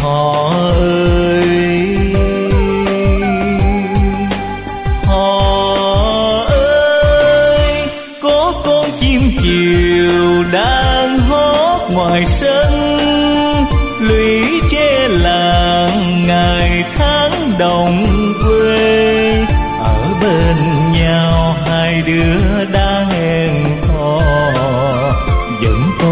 họ ơi, họ ơi, có con chim chiều đang hót ngoài sân, lũy tre làng ngày tháng đồng quê, ở bên nhau hai đứa đã hẹn hò, vẫn có